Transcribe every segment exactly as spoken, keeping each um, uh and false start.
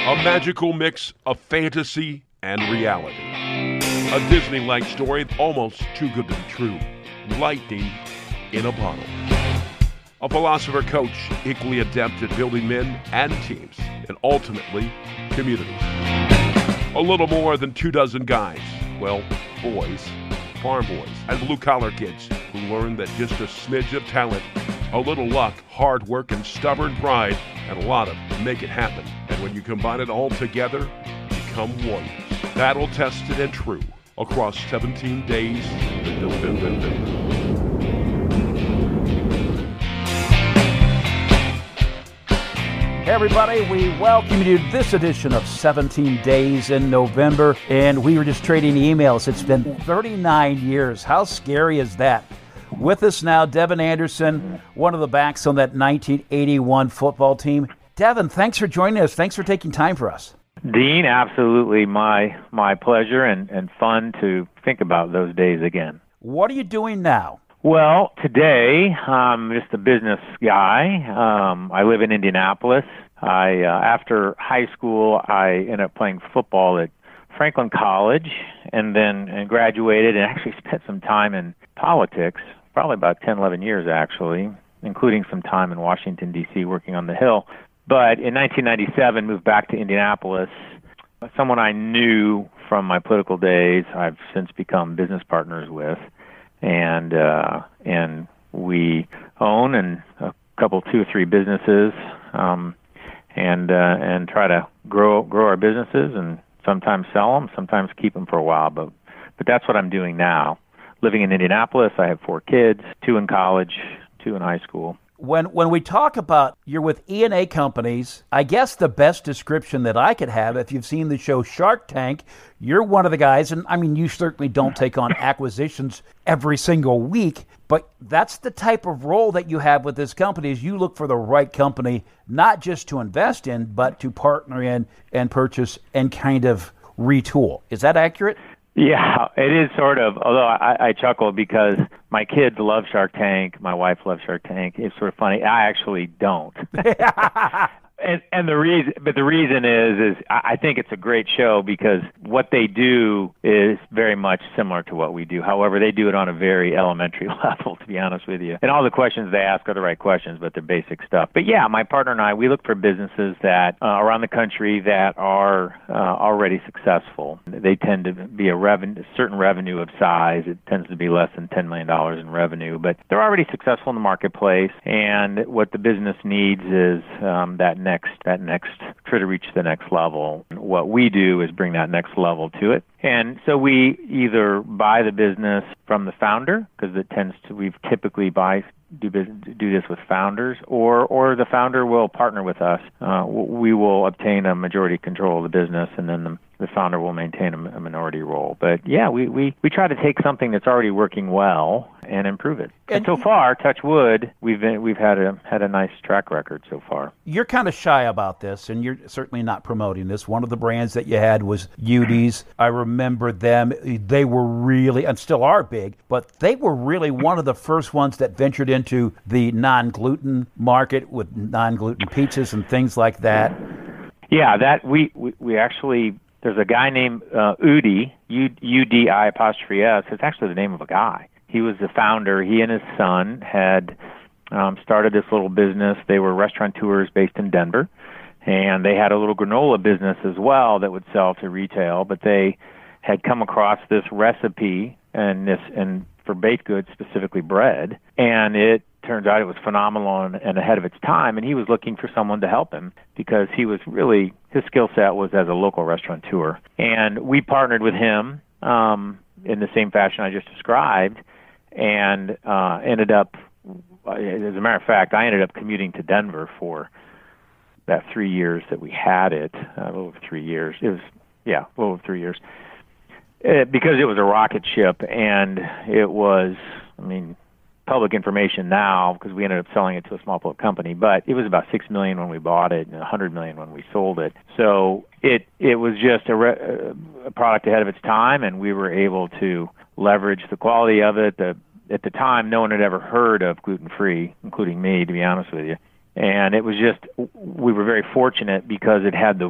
A magical mix of fantasy and reality. A Disney-like story almost too good to be true. Lightning in a bottle. A philosopher coach equally adept at building men and teams, and ultimately communities. A little more than two dozen guys, well, boys, farm boys, and blue-collar kids who learn that just a smidge of talent, a little luck, hard work, and stubborn pride, and a lot of make it happen. And when you combine it all together, become warriors. Battle-tested and true across seventeen days in November. Hey everybody, we welcome you to this edition of seventeen days in November, and we were just trading emails. It's been thirty-nine years. How scary is that? With us now, Devin Anderson, one of the backs on that nineteen eighty-one football team. Devin, thanks for joining us. Thanks for taking time for us. Dean, absolutely my my pleasure and, and fun to think about those days again. What are you doing now? Well, today I'm just a business guy. Um, I live in Indianapolis. I uh, after high school, I ended up playing football at Franklin College, and then and graduated and actually spent some time in politics, probably about ten, eleven years actually, including some time in Washington, D C working on the Hill. But in nineteen ninety-seven, moved back to Indianapolis. Someone I knew from my political days, I've since become business partners with. And uh, and we own and a couple, two or three businesses, um, and uh, and try to grow grow our businesses, and sometimes sell them, sometimes keep them for a while. But but that's what I'm doing now. Living in Indianapolis, I have four kids, two in college, two in high school. When when we talk about you're with E and A companies, I guess the best description that I could have, if you've seen the show Shark Tank, you're one of the guys, and I mean, you certainly don't take on acquisitions every single week, but that's the type of role that you have with this company is you look for the right company, not just to invest in, but to partner in and purchase and kind of retool. Is that accurate? Yeah, it is sort of, although I, I chuckle because my kids love Shark Tank, my wife loves Shark Tank. It's sort of funny. I actually don't. And, and the reason, but the reason is, is I think it's a great show because what they do is very much similar to what we do. However, they do it on a very elementary level, to be honest with you. And all the questions they ask are the right questions, but they're basic stuff. But yeah, my partner and I, we look for businesses that uh, around the country that are uh, already successful. They tend to be a revenue, certain revenue of size. It tends to be less than ten million dollars in revenue, but they're already successful in the marketplace. And what the business needs is um, that next Next, that next, try to reach the next level. What we do is bring that next level to it. And so we either buy the business from the founder, because it tends to, we've typically buy, do business, do this with founders, or, or the founder will partner with us. Uh, we will obtain a majority control of the business, and then the, the founder will maintain a, a minority role. But yeah, we, we, we try to take something that's already working well and improve it. And, and so far, touch wood, we've been, we've had a had a nice track record so far. You're kind of shy about this, and you're certainly not promoting this. One of the brands that you had was U D's. I remember them. They were really, and still are big, but they were really one of the first ones that ventured into the non-gluten market with non-gluten pizzas and things like that. Yeah, that we we, we actually. There's a guy named uh, Udi, U D I apostrophe S. It's actually the name of a guy. He was the founder. He and his son had um, started this little business. They were restaurateurs based in Denver, and they had a little granola business as well that would sell to retail. But they had come across this recipe and this and for baked goods, specifically bread, and it turns out it was phenomenal and, and ahead of its time, and he was looking for someone to help him because he was really, his skill set was as a local restaurateur. And we partnered with him um, in the same fashion I just described, and uh, ended up, as a matter of fact, I ended up commuting to Denver for that three years that we had it, uh, a little over three years. It was, yeah, a little over three years. It, because it was a rocket ship, and it was, I mean, public information now because we ended up selling it to a small public company, but it was about six million dollars when we bought it and one hundred million dollars when we sold it. So it it was just a, re- a product ahead of its time, and we were able to leverage the quality of it. The, at the time, no one had ever heard of gluten-free, including me, to be honest with you. And it was just, we were very fortunate because it had the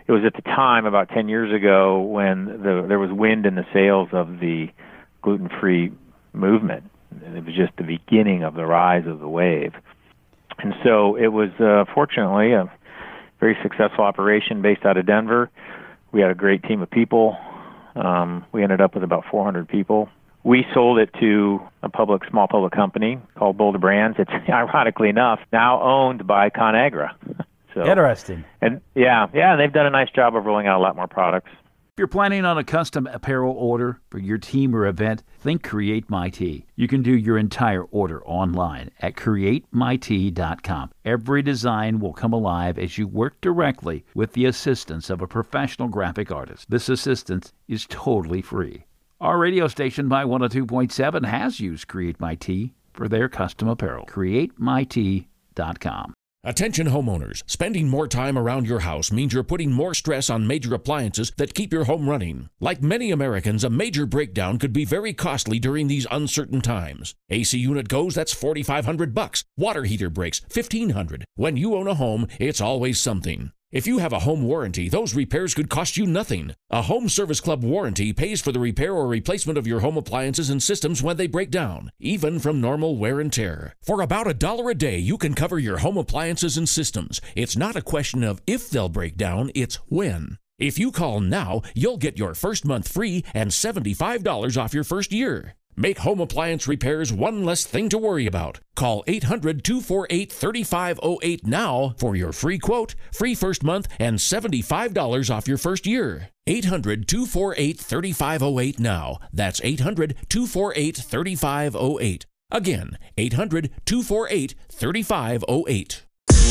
it was at the time, about ten years ago, when the, there was wind in the sails of the gluten-free movement. It was just the beginning of the rise of the wave. And so it was, uh, fortunately, a very successful operation based out of Denver. We had a great team of people. Um, we ended up with about four hundred people. We sold it to a public, small public company called Boulder Brands. It's, ironically enough, now owned by ConAgra. So, Interesting. And yeah, yeah, they've done a nice job of rolling out a lot more products. If you're planning on a custom apparel order for your team or event, think Create My Tee. You can do your entire order online at create my tee dot com. Every design will come alive as you work directly with the assistance of a professional graphic artist. This assistance is totally free. Our radio station, My one oh two point seven, has used Create My Tee for their custom apparel. create my tee dot com. Attention homeowners, spending more time around your house means you're putting more stress on major appliances that keep your home running. Like many Americans, a major breakdown could be very costly during these uncertain times. A C unit goes, that's forty-five hundred bucks. Water heater breaks, fifteen hundred. When you own a home, it's always something. If you have a home warranty, those repairs could cost you nothing. A Home Service Club warranty pays for the repair or replacement of your home appliances and systems when they break down, even from normal wear and tear. For about a dollar a day, you can cover your home appliances and systems. It's not a question of if they'll break down, it's when. If you call now, you'll get your first month free and seventy-five dollars off your first year. Make home appliance repairs one less thing to worry about. Call eight hundred, two four eight, three five zero eight now for your free quote, free first month, and seventy-five dollars off your first year. eight hundred, two four eight, three five zero eight now. That's eight hundred, two four eight, three five zero eight. Again, eight hundred, two four eight, three five zero eight.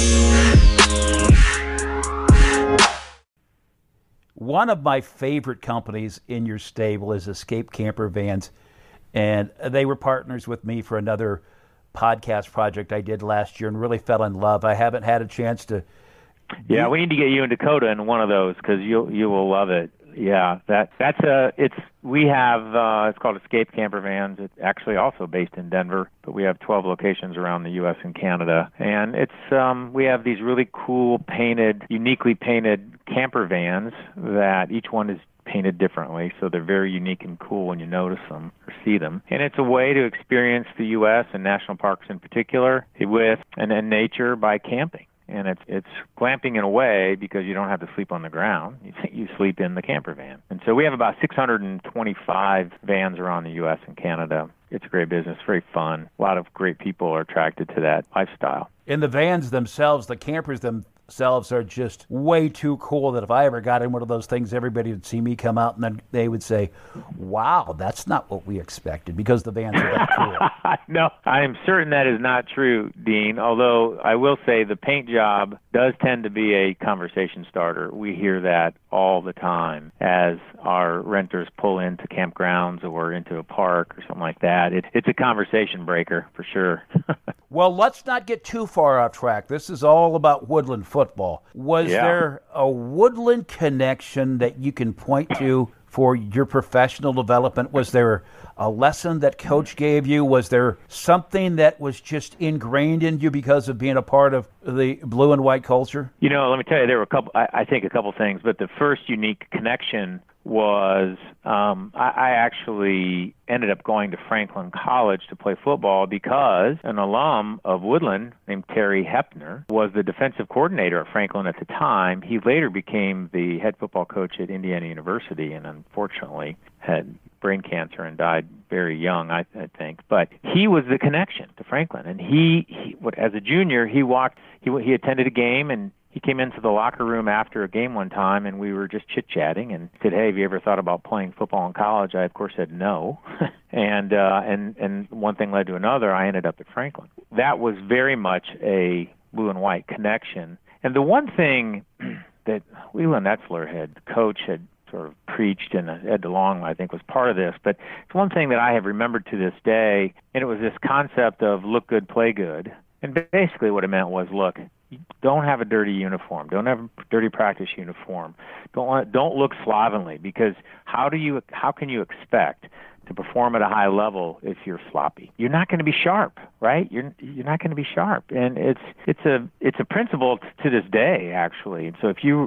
One of my favorite companies in your stable is Escape Camper Vans. And they were partners with me for another podcast project I did last year and really fell in love. I haven't had a chance to. Yeah, we need to get you in Dakota in one of those because you you will love it. Yeah, that that's a it's we have uh, it's called Escape Camper Vans. It's actually also based in Denver, but we have twelve locations around the U S and Canada. And it's um, we have these really cool painted, uniquely painted camper vans that each one is painted differently, so they're very unique and cool when you notice them or see them. And it's a way to experience the U S and national parks in particular with and then nature by camping. And it's it's glamping in a way because you don't have to sleep on the ground. You, you sleep in the camper van. And so we have about six hundred twenty-five vans around the U S and Canada. It's a great business, very fun. A lot of great people are attracted to that lifestyle. And the vans themselves, the campers themselves are just way too cool that if I ever got in one of those things, everybody would see me come out and then they would say, wow, that's not what we expected, because the vans are that cool. No, I am certain that is not true, Dean, although I will say the paint job does tend to be a conversation starter. We hear that all the time as our renters pull into campgrounds or into a park or something like that. It, it's a conversation breaker for sure. Well, let's not get too far off track. This is all about Woodland football. Was Yeah. there a Woodland connection that you can point to for your professional development? Was there a lesson that Coach gave you? Was there something that was just ingrained in you because of being a part of the blue and white culture? You know, let me tell you, there were a couple, I, I think a couple things, but the first unique connection was um, I, I actually ended up going to Franklin College to play football because an alum of Woodland named Terry Hepner was the defensive coordinator at Franklin at the time. He later became the head football coach at Indiana University and unfortunately had brain cancer and died very young, I, I think. But he was the connection to Franklin. And he, he as a junior, he walked, he, he attended a game and he came into the locker room after a game one time, and we were just chit-chatting and said, hey, have you ever thought about playing football in college? I, of course, said no. and, uh, and, and one thing led to another. I ended up at Franklin. That was very much a blue and white connection. And the one thing that Leland Etzler had, coach, had sort of preached, and Ed DeLong, I think, was part of this, but it's one thing that I have remembered to this day, and it was this concept of look good, play good. And basically what it meant was, look, don't have a dirty uniform. Don't have a dirty practice uniform. Don't want, don't look slovenly, because how do you how can you expect to perform at a high level if you're sloppy? You're not going to be sharp, right? You're you're not going to be sharp, and it's it's a it's a principle t- to this day actually. And so if you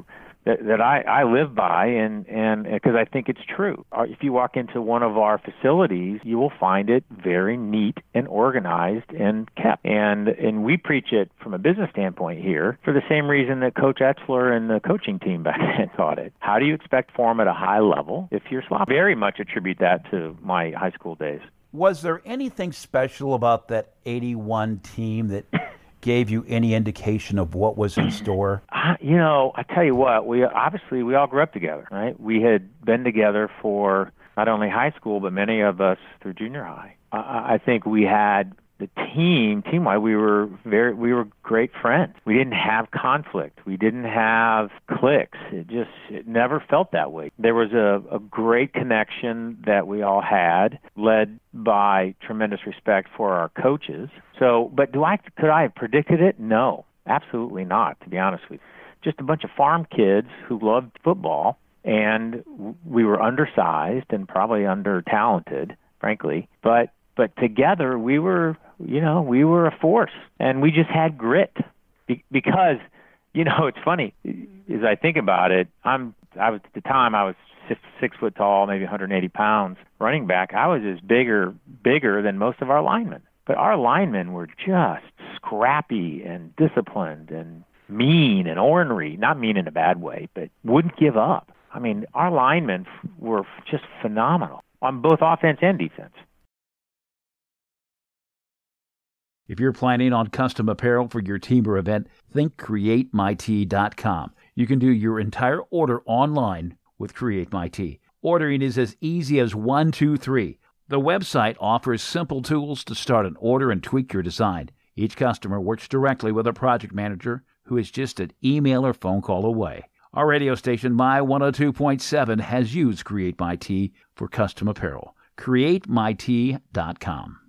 that, that I, I live by, and and because I think it's true. If you walk into one of our facilities, you will find it very neat and organized and kept. And and we preach it from a business standpoint here for the same reason that Coach Etzler and the coaching team back then taught it. How do you expect form at a high level if you're sloppy? Very much attribute that to my high school days. Was there anything special about that eighty-one team that gave you any indication of what was in store? Uh, you know, I tell you what, we obviously we all grew up together, right? We had been together for not only high school, but many of us through junior high. I, I think we had the team, team-wide, we were very, we were great friends. We didn't have conflict. We didn't have cliques. It just, it never felt that way. There was a, a great connection that we all had, led by tremendous respect for our coaches. So, but do I, could I have predicted it? No, absolutely not, to be honest with you. Just a bunch of farm kids who loved football, and we were undersized and probably under-talented, frankly, but But together, we were, you know, we were a force, and we just had grit. Be- because, you know, it's funny, as I think about it, I'm, I was, at the time, I was six, six foot tall, maybe one hundred eighty pounds, running back. I was as bigger, bigger than most of our linemen. But our linemen were just scrappy and disciplined and mean and ornery, not mean in a bad way, but wouldn't give up. I mean, our linemen were just phenomenal on both offense and defense. If you're planning on custom apparel for your team or event, think create my tee dot com. You can do your entire order online with CreateMyTee. Ordering is as easy as one, two, three. The website offers simple tools to start an order and tweak your design. Each customer works directly with a project manager who is just an email or phone call away. Our radio station, My one oh two point seven, has used CreateMyTee for custom apparel. create my tee dot com.